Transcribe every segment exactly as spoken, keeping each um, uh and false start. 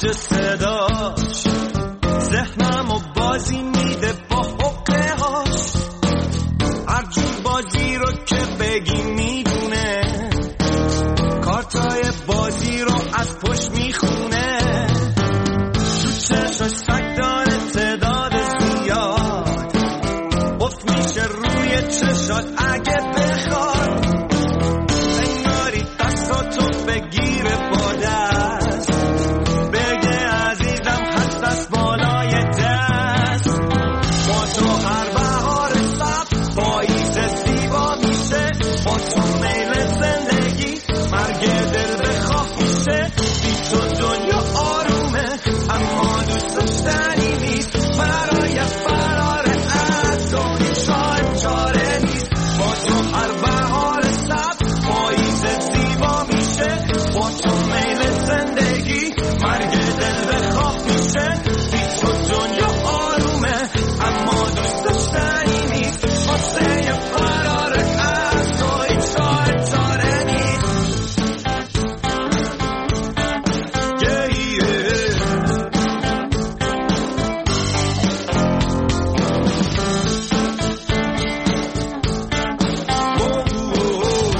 اوج صداش ذهنم و بازی میده با حقه هاش، هر جور بازی رو که بگی میدونه، کارتای بازی رو از پشت میخونه، تو چشاش سگ داره تعداد زیاد، افت میشه روی چشات اگه بخواد، انگاری دستاتو بگیره با دست، بگه عزیزم هست دست بالای دست، با تو هر بهار سبز پاییز زیبا میشه، با تو میل زندگی مرگ دل بخواه میشه، بی تو دنیا آرومه اما دوست داشتنی نیست، برای فرار از تو هیچ راه چاره نیست، با تو هر بهار سبز پاییز زیبا میشه، با تو میل زندگی مرگ دل بخواه میشه، بی تو دنیا آرومه اما دوست داشتنی نیست، واسه فرار از تو هیچ راه چاره نیست. Yeah, yeah. Oh, oh, oh.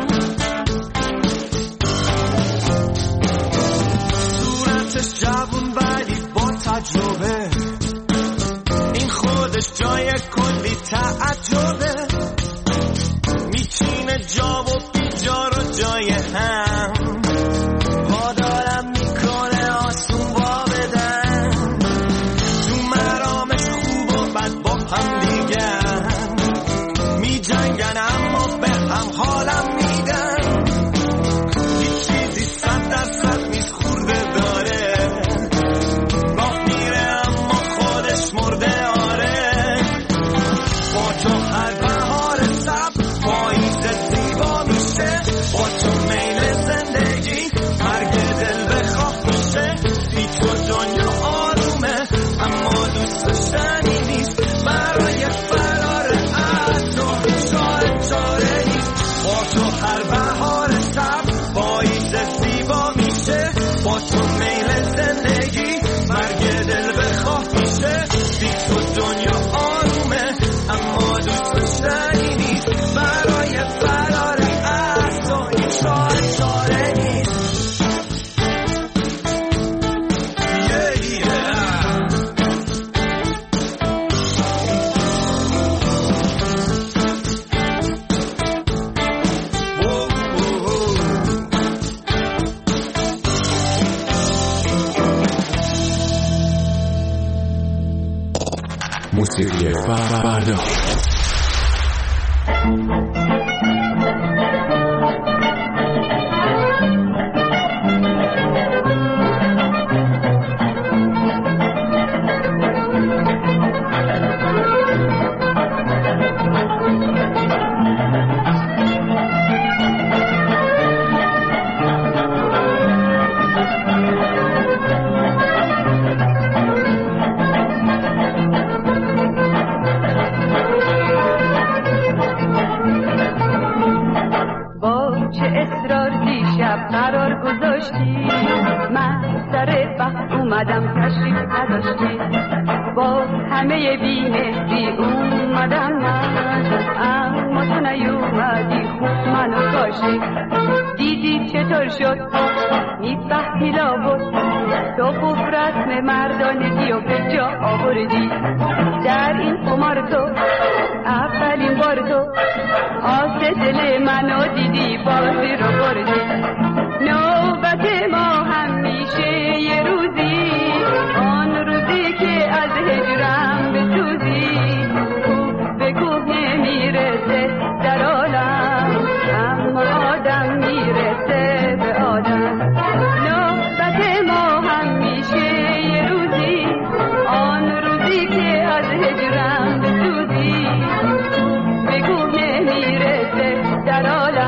صورتش جوون ولی با تجربه، این خودش جای کلی تعجبه، میچینه جا و بی جا رو جای هم، پادارم میکنه آسون با بدن، تو مرامش خوب و بد با هم دیگن، میجنگن اما به هم حالم میدن، هیچ چیزی صد درصد نیست خورده داره، راه میره اما خودش مرده آره، با تو هر بهار سبز پاییز زیبا میشه، با تو میل زندگی مرگ دل بخواه میشه، بی تو دنیا آرومه اما دوست داشتنی نیست، برای فرار از تو هیچ راه چاره نیست، با تو هر بهار سبز پاییز زیبا میشه، با تو میل زندگی مرگ دل بخواه میشه، بی تو دنیا آرومه اما دوست داشتنی نیست، برای فرار از تو هیچ راه چاره نیست. Yeah, yeah. Whoa, whoa, whoa. موسیقی فردا. اومدم تشریف نداشتی، با همه بیمهری اومدم من، اما تو نیومدی خوب منو کاشی، دیدی چطور شد میفهمی لابد، تو خوب رسم مردانگی و به جا آوردی، در این قمار تو اولین بار تو آس دل منو دیدی، بازی رو بردی، نوبت ما همیشه یه روزی، آن روزی که از هجرم بسوزی، کوه به کوه نمیرسه در عالم، اما آدم میرسه به آدم، نوبت ما همیشه یه روزی، آن روزی که از هجرم بسوزی، کوه به کوه نمیرسه در عالم.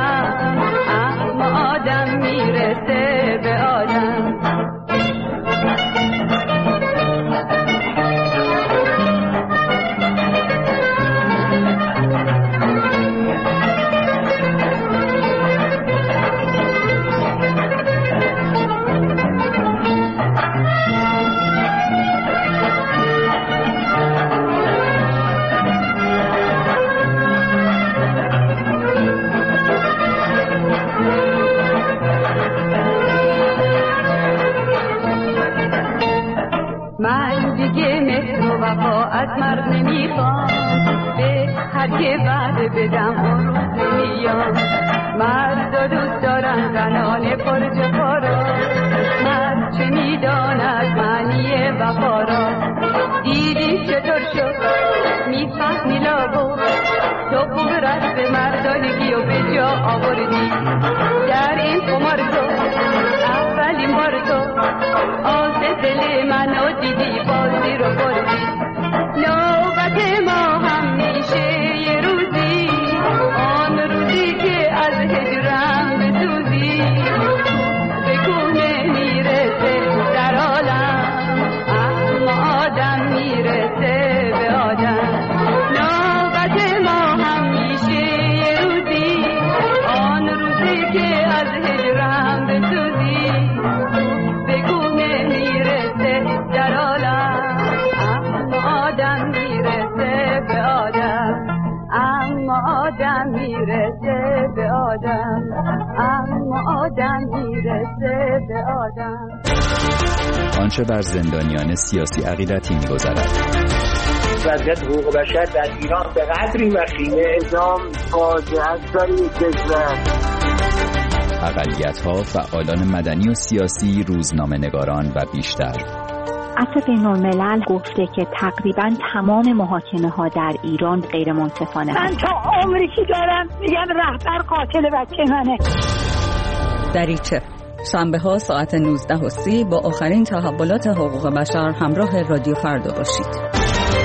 وفا از مرد نمیخوام، به هر که وعده بدم اون روز نمیام. مرد دوست دارن زنان پرج پارا، مرد چه میداند معنی وفا را. دیدی چطور شد میفهمی لابو، تو خوب رسم مردانگی و به جا آوردی. در این قمار تو اولین بار تو آز دل منو دیدی، بازی رو بردی. نوبت ما هم میشه یه روزی، آن روزی که از هجرم بسوزی. بگو نمیرسه در عالم، اما آدم میرسه به آدم. نوبت ما هم میشه یه روزی، آن روزی که از هجرم بسوزی. بگو نمیرسه در عالم، اما آدم میرسه به آدم. اما آدم میرسه به آدم، اما آدم میرسه به آدم. آنچه بر زندانیان سیاسی عقیدتی می‌گذرد. وضعیت حقوق بشر در ایران به قدری وخیمه، اعدام فاجعه است در این کشور. اقلیت‌ها، فعالان مدنی و سیاسی، روزنامه‌نگاران و بیشتر. عفو بین‌الملل گفته که تقریباً تمام محاکمه‌ها در ایران غیر منصفانه. من تا عمری که دارم میگم رهبر قاتل بچه منه. دریچه شنبه ها ساعت نوزده و سی با آخرین تحولات حقوق بشر همراه رادیو فردا باشید.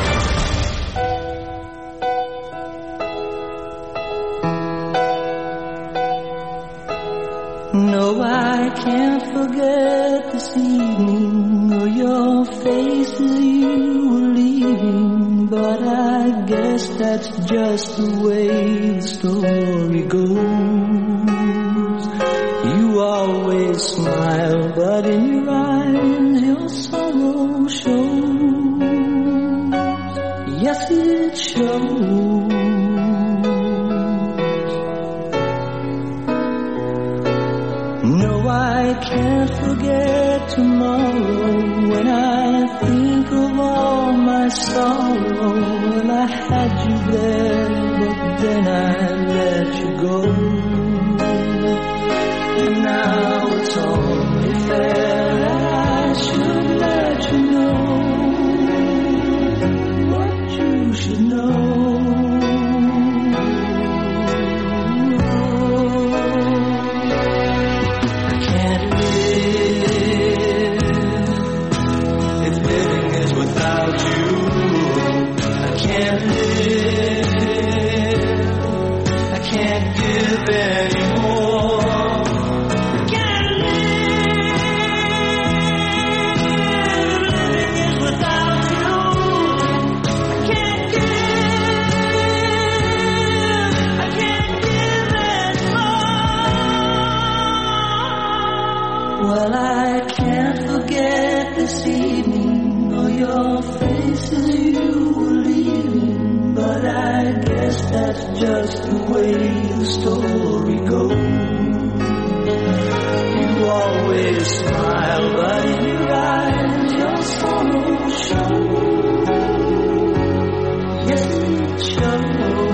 No, I can't forget this evening or your face as you were leaving, but I guess that's just the way the story goes. You always smile, but in your eyes your sorrow shows. Yes, it shows. No, I can't forget tomorrow when I think of all my sorrow. Well, I had you there, but then I let you go. And now it's only fair that I should let you know what you should know. Well, I can't forget this evening or your face as you were leaving, but I guess that's just the way the story goes. You always smile, but in your eyes your sorrow shows. Yes, it shows.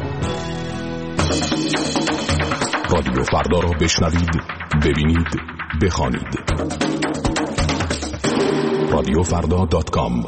رادیو فردا را بشنوید، ببینید، بخوانید. رادیو فردا دات کام.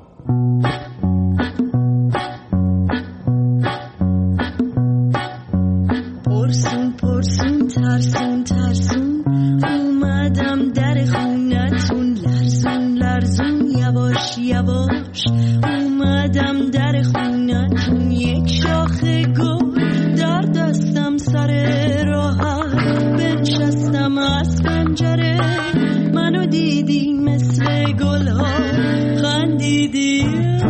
پرسون پرسون ترسون ترسون اومدم در خونتون، لرزون لرزون یواش یواش اومدم در خونتون، یک شاخه گل در دستم سر راحت بنشستم از پنجره، منو دیدی مثل گل ها خندیدی،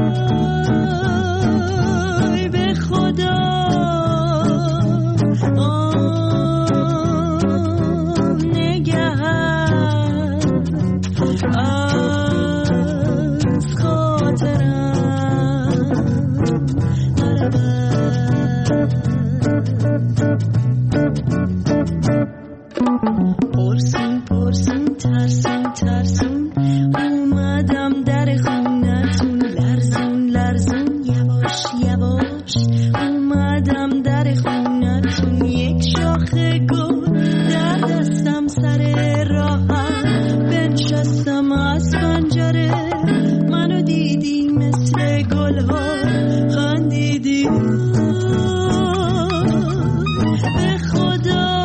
ای به خدا پرسون پرسون ترسون ترسون اومدم در خونتون، لرزون لرزون یواش یواش اومدم در خونتون، یک شاخه گل در دستم سر راحت بنشستم از پنجره، منو دیدی مثل گل ها خندیدی، به خدا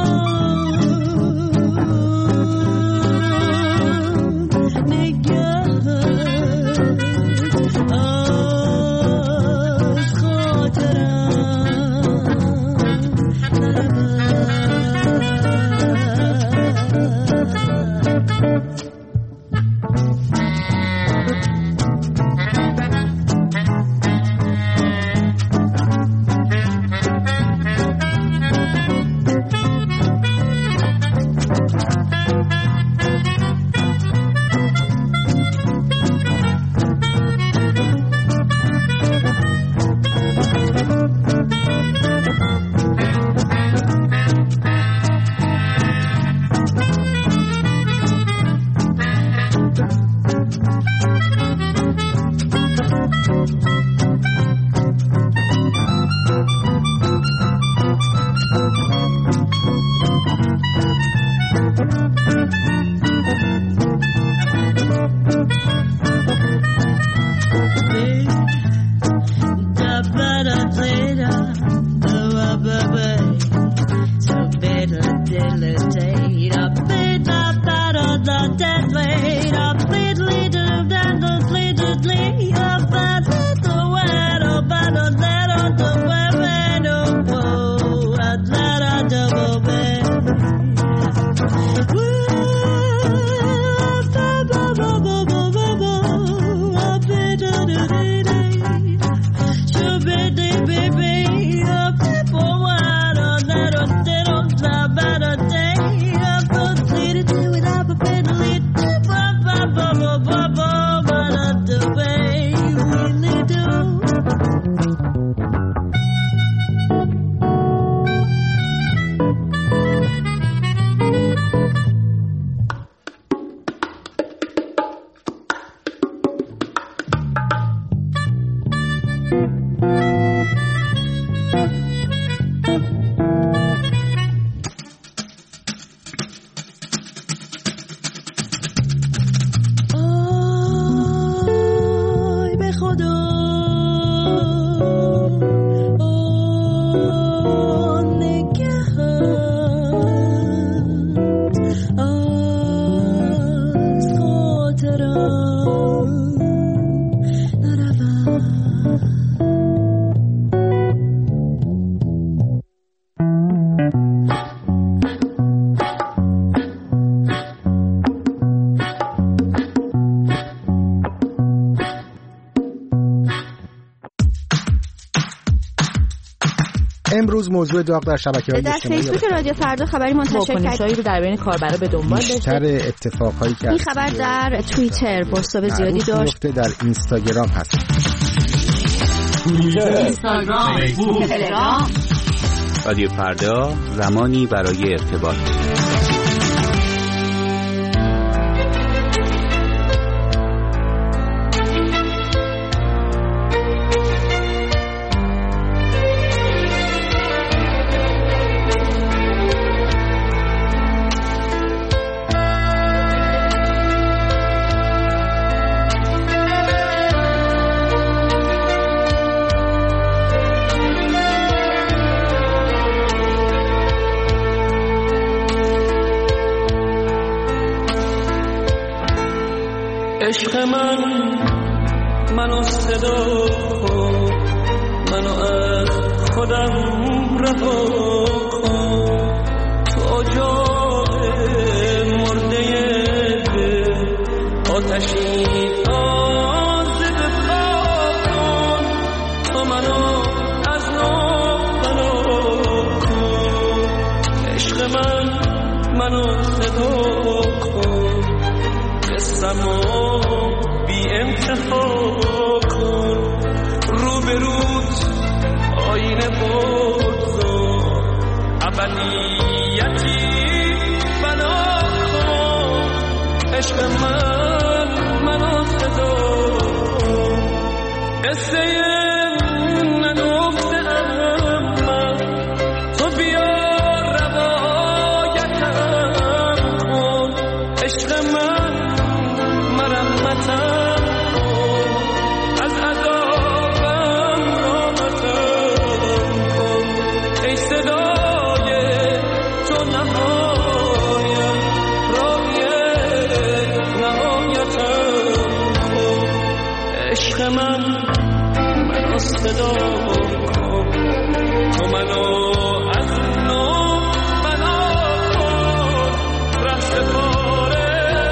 امروز موضوع داغ در شبکه‌های در اجتماعی فیسبوک رادیو فردا خبری منتشر واکنش‌هایی رو در بین کاربرا به دنبال داشته. بیشتر اتفاقایی که این خبر در توییتر بازتاب زیادی داشت. در اینستاگرام هست. توییتر، اینستاگرام، فیسبوک، تلگرام. رادیو فردا، زمانی برای ارتباط. عشق من منو صدا کن، منو از خودم رها کن، تو اجاق مرده دل آتشی تازه بپا کن، تو منو از نو بنا کن. عشق من منو صدا کن، قصه‌مو بی انتها کن، رو به روت آینه بگذار، ابدیتی بنا کن. عشق من منو صدا کن، قصه نگفته‌ام من، تو بیا روایتم کن. عشق من مرمتم کن، از عذابم راحتم کن. ای صدای تو نهایم، راهی نهایتم کن. عشق من منو صدا کن، تو منو از نو بنا کن، رهسپار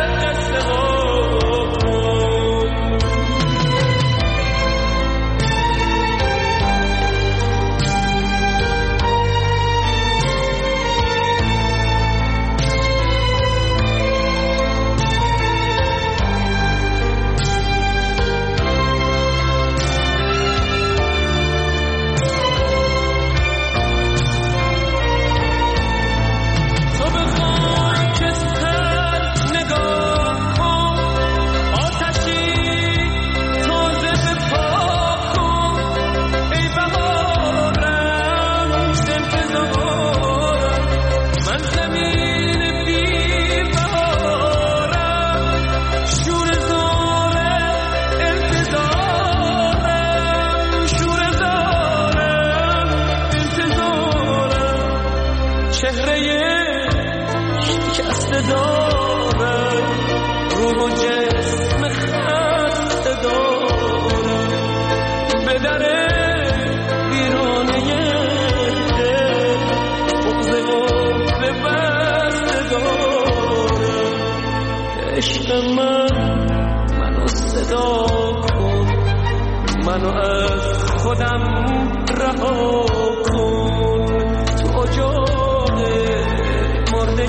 منو از خودم رها کن، تو اجاق مرده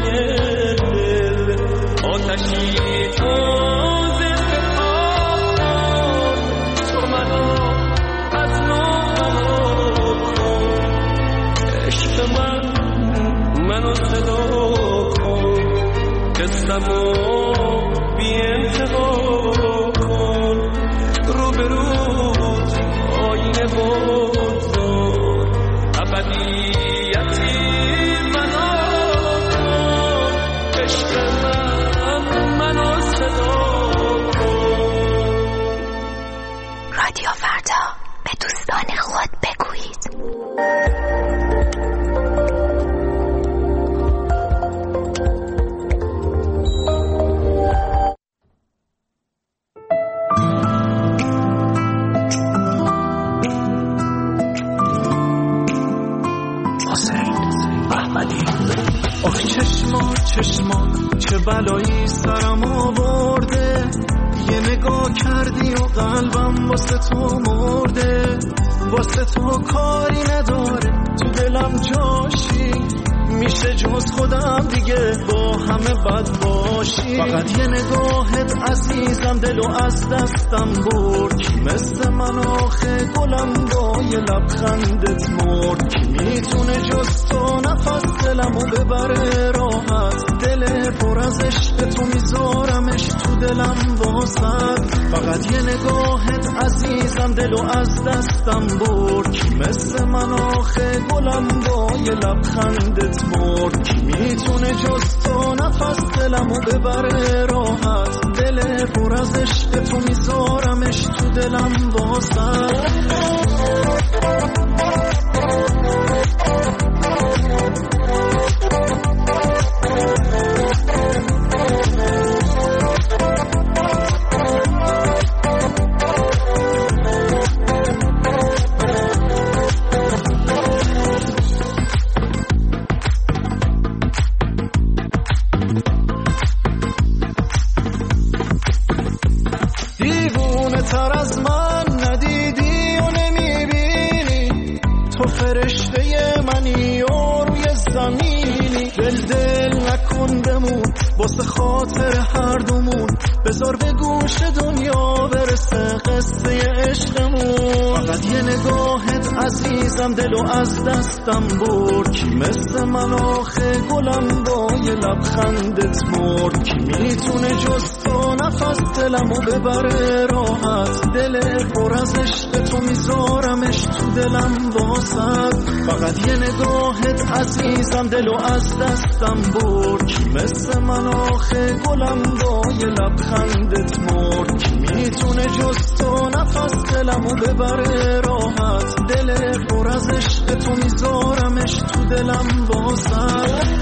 دل آتشی تازه بپا کن، تو منو از نو بنا کن. عشق من منو صدا کن، قصه‌مو بی انتها کن، رو به روت آینه بگذار، ابدیتی بنا کن. عشق من منو صدا کن. رادیو فردا، به دوستان خود بگویید. آخ چشما چشما چه بلایی سرم آورده، یه نگاه کردی و قلبم واسه تو مرده، واسه تو کاری نداره تو دلم جاشی، میشه جز خودم دیگه با همه بد باشی. فقط یه نگاهت عزیزم دلو از دستم برد، کی مثل من آخه گلم با یه لبخندت مرد، کی میتونه جز تو نفس دلمو ببره راحت، دل پر از عشق تو میذارمش تو دلم واسد. فقط یه نگاهت عزیزم دلو از دستم برد، کی مثل من آخه گلم با یه لبخندت مرد، کی میتونه جز تو نفس دلمو ببره راحت، دل پر از عشق تو میذارمش تو دلم واسد. خاطر هر دومون بذار به گوش دنیا برسه قصه عشقمون. فقط یه نگاهت عزیزم دلو از دستم برد، کی مثل من آخه گلم با یه لبخندت مرد. کی میتونه جز تو نفس دلمو ببره راحت، دل پر از عشق تو میذارمش تو دلم واسد. فقط یه نگاهت عزیزم دلو از دستم برد، کی مثل من آخه گلم با یه لبخندت مرد. کی میتونه جز تو نفس دلمو ببره راحت، دل پر از عشق تو میذارمش تو دلم واسد.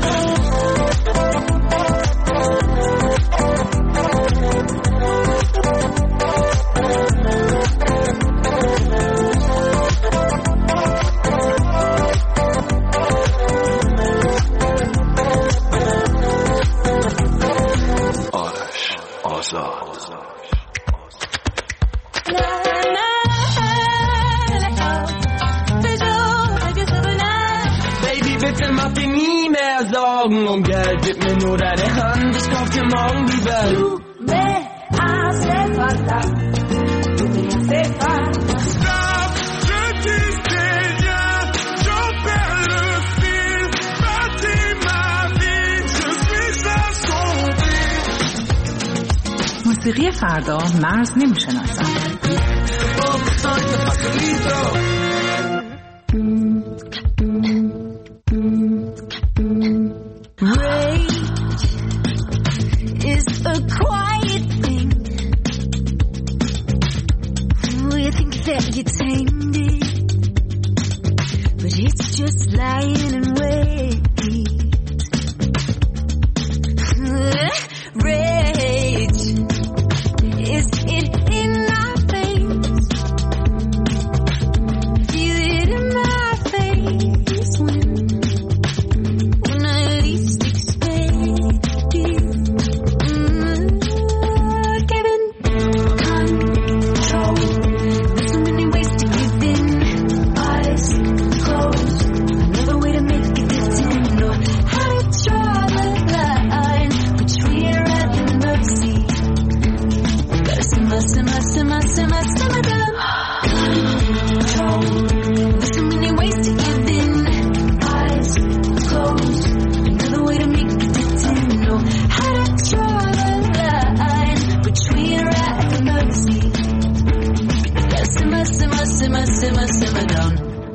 Om geldet mir nur deine Hand, ich kauf dir morgen die Welt. Du me hace falta, du me hace falta. Stop, je disais bien, j'en perds le fil. Bâtis ma vie, je suis assombri. موسیقی فردا مرز نمیشناسد. You tamed it, but it's just lying in wait. Rage, is it in our veins? Feel it in my face when, when I least expect it. Mm, Kevin, control. Simmer, simmer, simmer down. Control. There's so many ways to give in. Eyes closed. Another way to make it distant. Know how to draw the line between right and mercy. Gotta simmer, simmer, simmer, simmer, simmer down.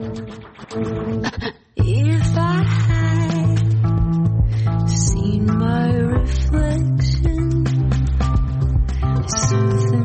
If I had seen my reflection, something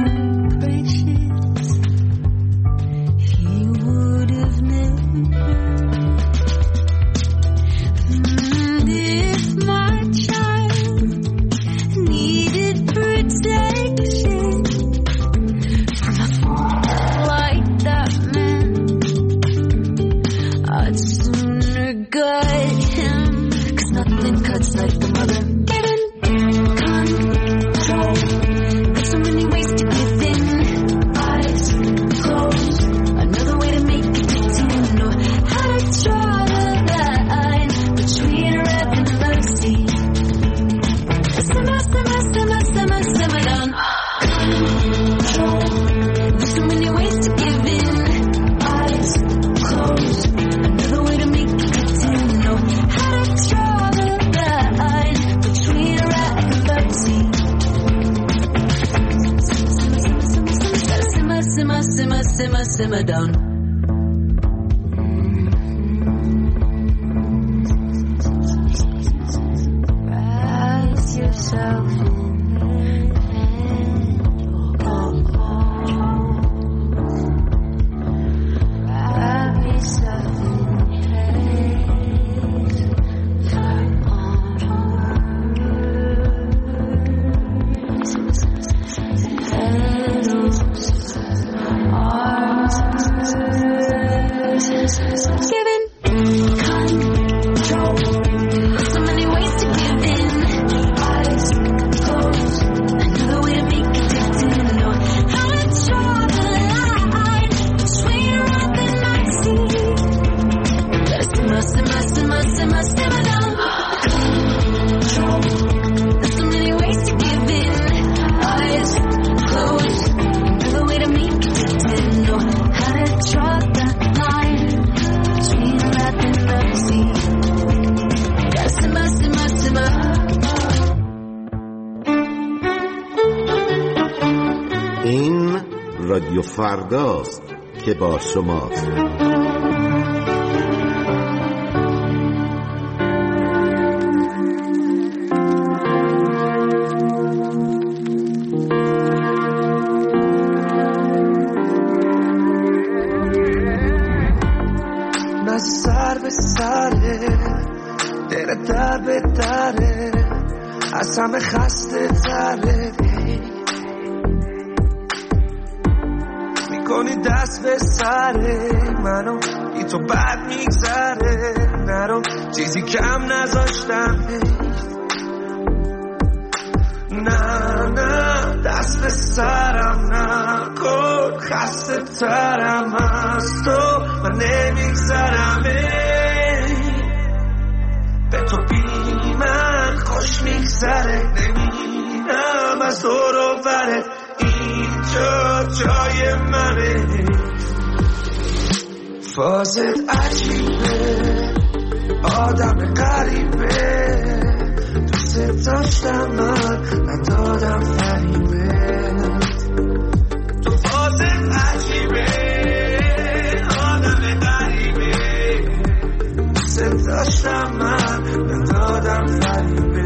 simmer, simmer down. Rise yourself and oh, oh. Wrap yourself in haze. Come on. Petals, arms. این رادیو فرداست که با شماست. سر به سره دل در به دره از همه خسته تره میکنی دست به سره منو بی تو بد میگذره نرو چیزی کم نذاشتم نه نه دست به سرم نکن خسته ترم از تو من نمیگذرم به تو بی من خوش میگذره نمیرم از دور و برت اینجا جای منه فازت عجیبه آدم غریبه دوست داشتم من ندادم فریبت تو فازت عجیبه آدم غریبه دوست داشتم من ندادم فریبت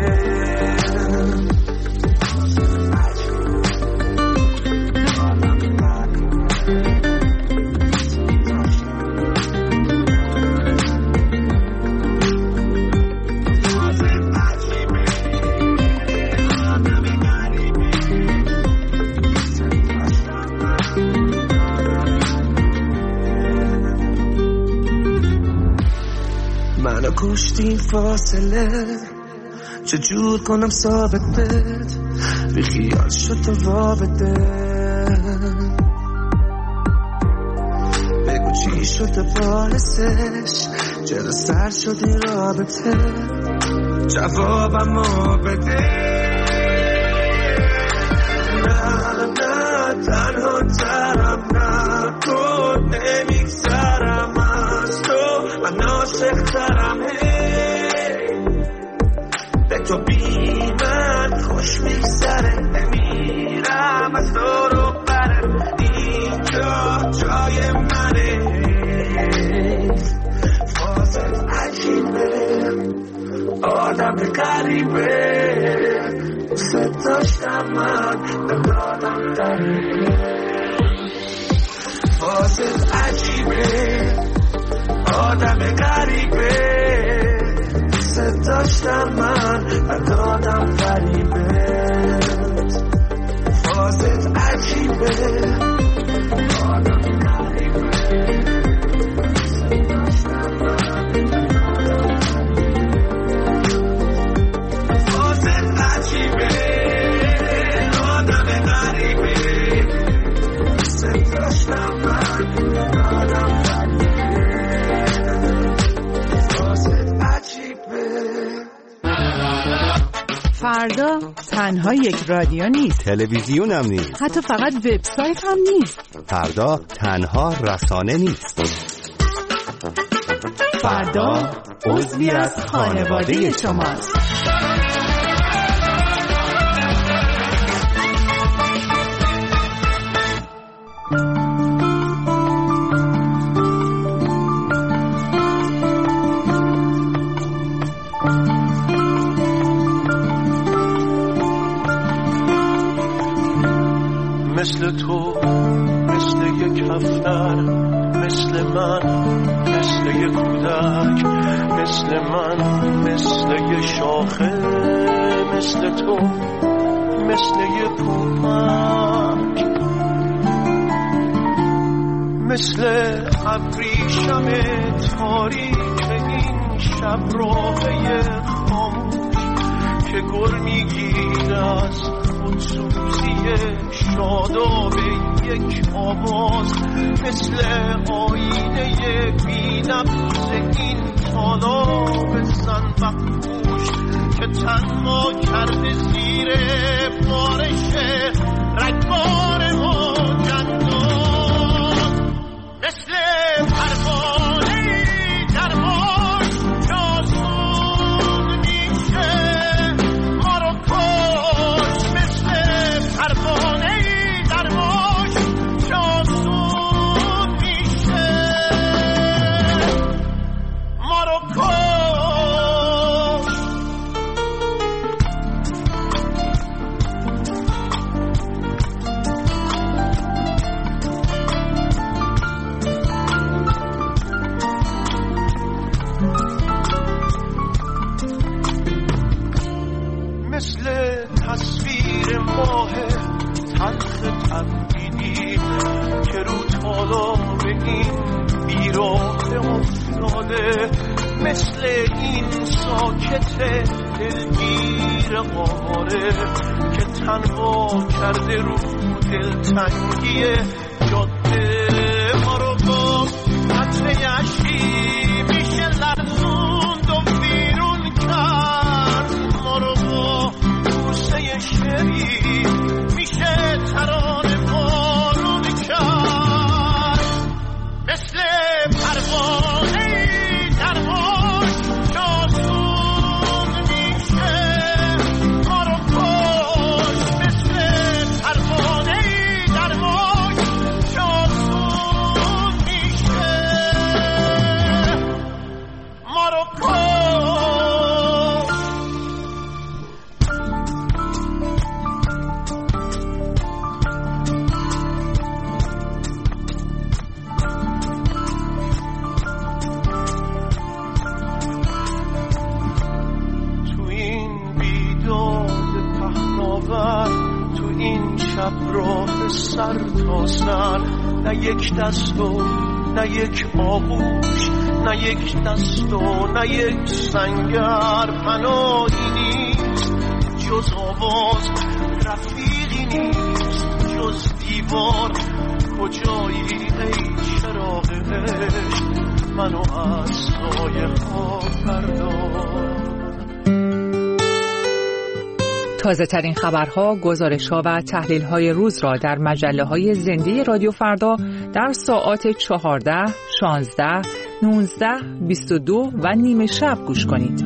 منو کشتیم فاصله چجور کنم ثابتت بی خیال شد تو رابطه بگو چی شد باعثش چرا سر شد این رابطه جوابمو بده نه نه تنها ترم نکن نمیگذرم از تو من عاشق ترم به تو بی من خوش میگذره نمیرم از دور و برم اینجا جای منه فازت عجیبه آدم غریبه دوست داشتم من ندادم فریبت فازت عجیبه آدم غریبه دوست داشتم من ندادم فریبت فازت عجیبه آدم غریبه دوست داشتم من فازت عجیبه آدم غریبه دوست داشتم من ندادم فردا تنها یک رادیو نیست، تلویزیون هم نیست، حتی فقط وبسایت هم نیست. فردا تنها رسانه نیست. فردا عضوی از خانواده شماست. مثل تو مثل یک کفتر مثل من مثل یک کودک مثل من مثل یک شاخه مثل تو مثل یک پوپک مثل ابریشم تاریک این شب راهی خاموش که گر میگیر از خودسوزی شاداب یک آواز مثل آینه بی نفس این تالاب زنبقپوش که تنها کرده زیر بارش رگبار ما جندان مثل پروانه در موج جاسون میشه ما رو کش مثل پروانه در موج نگاه تلخ تبدیلی که رو تالاب این بیراه افتاده، مثل این ساکت دلگیر قاره که تنها کرده رو دلتنگی جاده. ما رو با قطره اشکی میشه لرزوند و بیرون کرد، ما رو با بوسه شری میشه ترانه بارون کرد، مثل پروانه در موج جاسون میشه ما رو کش، مثل پروانه در موج جاسون میشه ما رو کش. تو این شب راه سر تا سر، نه یک دست و نه یک آغوش، نه یک دست و نه یک سنگر، پناهی نیست جز آواز، رفیقی نیست جز دیوار، کجایی ای چراغ عشق منو از سایه ها پرداز. تازه ترین خبرها، گزارش‌ها و تحلیل‌های روز را در مجله‌های زنده رادیو فردا در ساعات چهارده، شانزده، نوزده، بیست و دو و نیمه شب گوش کنید.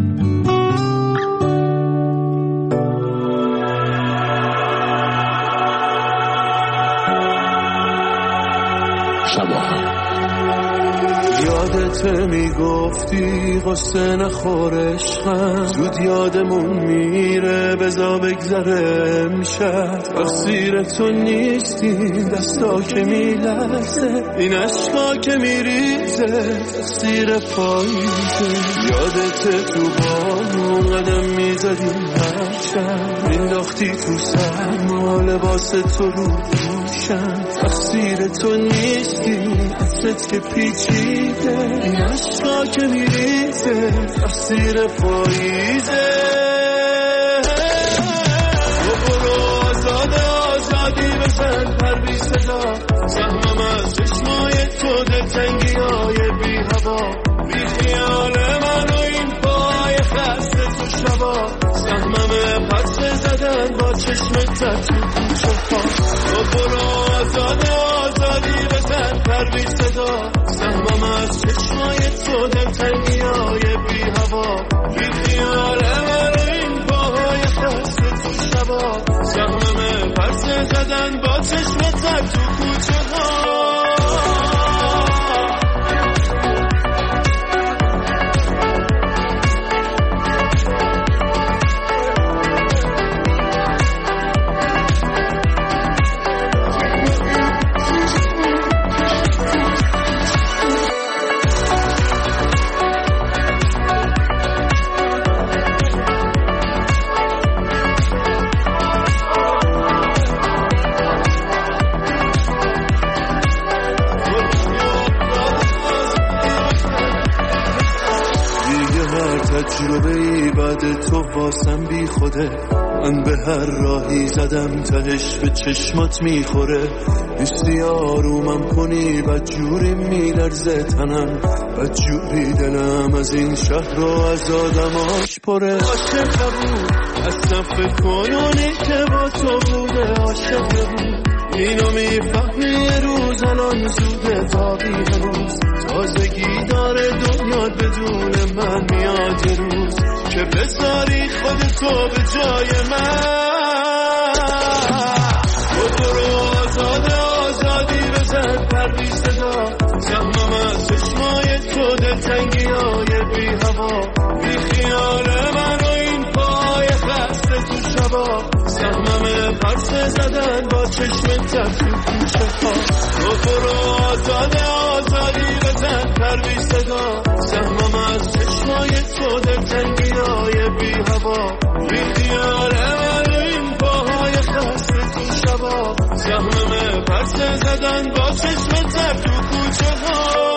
یادت میگفتی قصه نخور عشقم، زود یادمون میره بزا بگذره امشب، تقصیر تو نیستیم دستا که میلرزه، این عشقا که میریزه تقصیر پاییزه. یادت تو بامون قدم میزدیم هر شب، مینداختی تو سرما لباس تو رو دوشم، تقصیر تو نیستیم دست که پیچیده، این عشقا که میریزه تقصیر پاییزه. تو برو آزاده آزادی بزن پر بی صدا، سهمم از چشمای تو دلتنگی های بی هوا، بی خیال من و این پای خسته تو شبا، سهمم پس زدن با چشمت تو کوچه پا. تو برو آزاده آزادی بزن پر بی صدا، سهمم از چشمای تو دلتنگی های بی هوا، بی خیال من و این پاهای خسته تو شبا، سهمم پس زدن با چشمت تو کوچه ها. تجربه‌ای بعد تو واسم بی خوده، من به هر راهی زدم تهش به چشمات میخوره، نیستی آرومم کنی بدجوری میلرزه تنم، بدجوری دلم از این شهر و از آدماش پره. عاشق بود اصلا فکر کنونی که با تو بوده، عاشق بود اینو میفهمی یه روز، الان زوده تابی هنوز، تازگی داره دنیا بدون من میاد یه روز که بذاری خودتو به جای من. تو برو آزاده آزادی بزن پر بی صدا، سهمم از چشمای تو دلتنگی های بی هوا، بی خیال من و این پای خسته تو شبا، سهمم پرسه زدن با چشم تر تو کوچه ها. تو برو آزاده آزادی بزن پر بی صدا، سهمم از چشمای تو دلتنگی های بی هوا، بی خیال من و این پاهای خسته سهمم پرسه زدن با چشم تر تو کوچه ها.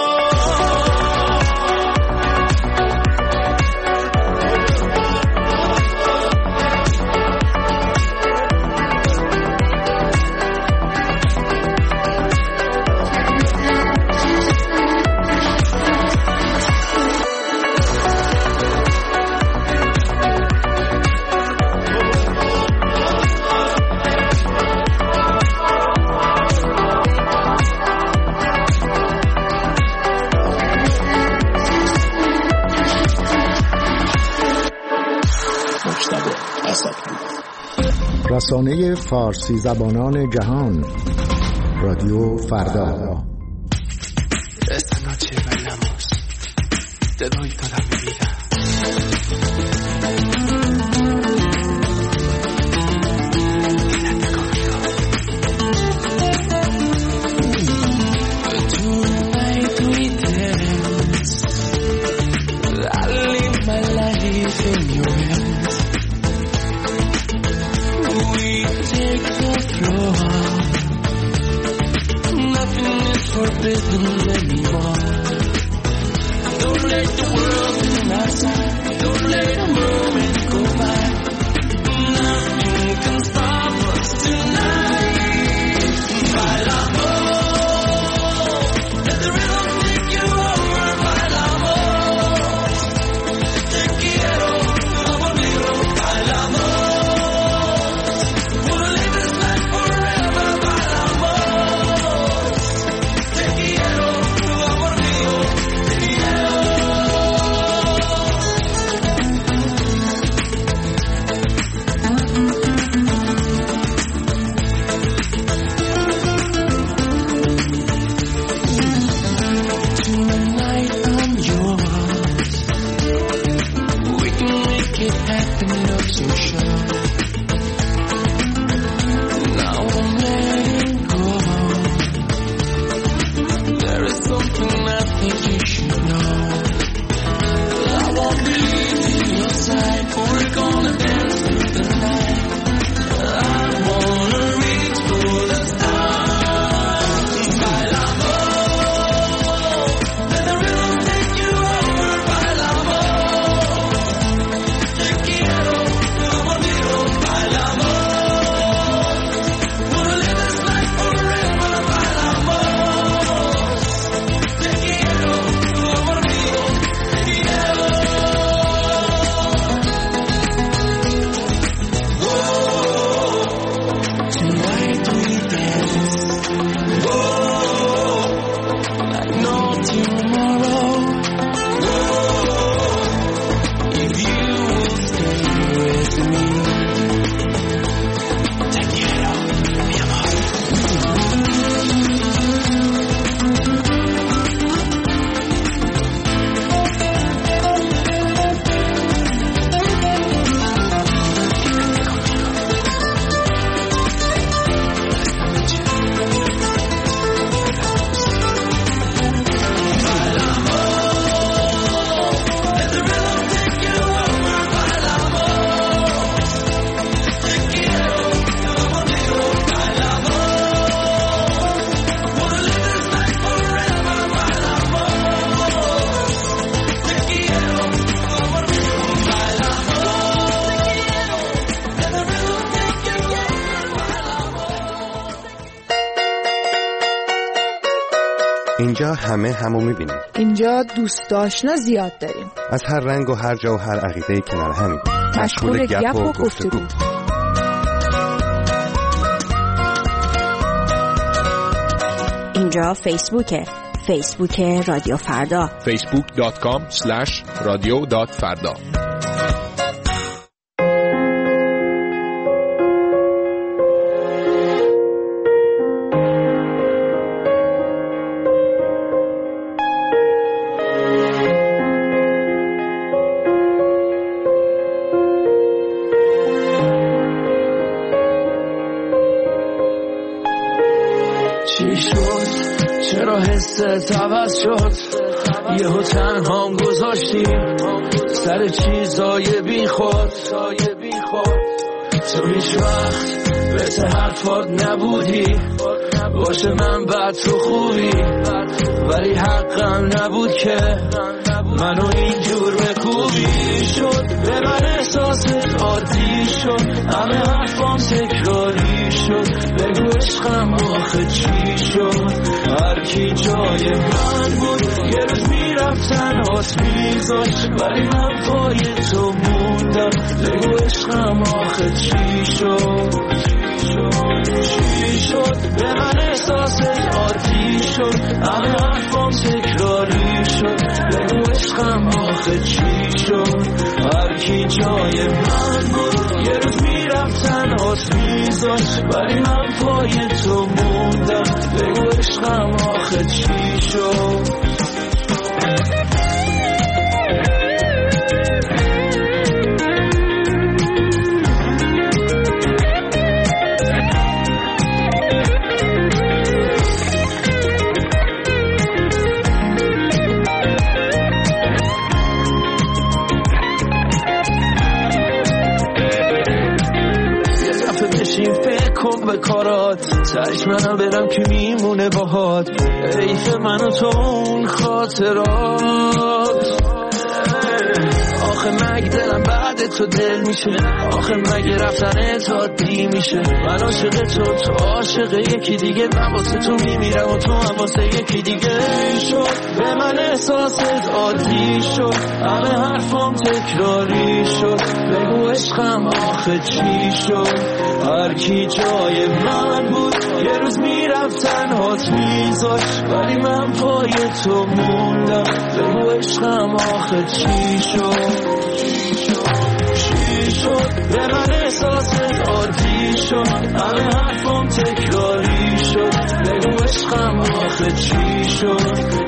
رسانه فارسی زبانان جهان، رادیو فردا. Esta noche bailamos, te doy toda mi vida. Quédate conmigo. Tonight we dance, I live my life in your hands. We take the floor, nothing is forbidden anymore. Don't let the world turn outside, don't let a moment go by. Nothing can stop us tonight. Bailamos, let the rhythm take you over. Bailamos, te quiero, amor mío. Bailamos, wanna live this life forever. Bailamos, te quiero, amor mío. Te quiero. Tonight I'm yours. We can make it happen, love so sure. Now I'm letting go. There is something I think you should know. I won't be leaving your side. We're gonna dance through the night. I wanna reach for the stars. Bailamos, let the rhythm take you over. Bailamos, te quiero, amor mío. Bailamos, wanna live this life forever. Bailamos, te quiero, amor mío. Te quiero. Whoa, tonight we dance. Whoa, like no tomorrow. Whoa, if you will stay with me. Te quiero, mi amor. اینجا همه همو میبینیم. اینجا دوست آشنا زیاد داریم. از هر رنگ و هر جا و هر عقیده‌ای کنار همیم. مشغول گپ و گفتگو. اینجا فیسبوکه. فیسبوک رادیو فردا. فیسبوک دات کام اسلش رادیو دات فردا. چی شد؟ چرا حست عوض شد؟ یهو تنهام گذاشتی سر چیزای بی خود. تو هیچ وقت بهت حرفات نبودی باشه من بعد تو خوبی ولی حقم نبود که منو اینجور بکوبی شد به من احساست عادی شد همه حرفام تکراری شد بگو عشقم آخه چی شد هر کی جای من بود یه روز میرفتن هات میذاشت ولی من پای تو موندم بگو عشقم آخه چی شد چی شد به من احساست عادی شد همه حرفام تکراری شد بگو عشقم آخه چی شد هر کی جای من بود یه روز میرفتن هات میذاشت ولی من پای تو موندم بگو عشقم آخه چی شد به کارات سرش منو برم که میمونه باهات حیف منو تو اون خاطرات آخه مگه دلم بعد تو دل میشه آخه مگه رفتن تا دی میشه من عاشق تو تو عاشق یکی دیگه من واسه تو میمیرم و تو هم واسه یکی دیگه شد به من احساست عادی شد همه حرفام تکراری شد بگو عشقم آخه چی شد هر کی جای من بود یه روز میرفتن هات میذاشت ولی من پای تو موندم بگو عشقم آخه چی شد چی شد به من احساست عادی شد همه حرفام تکراری شد بگو عشقم آخه چی شد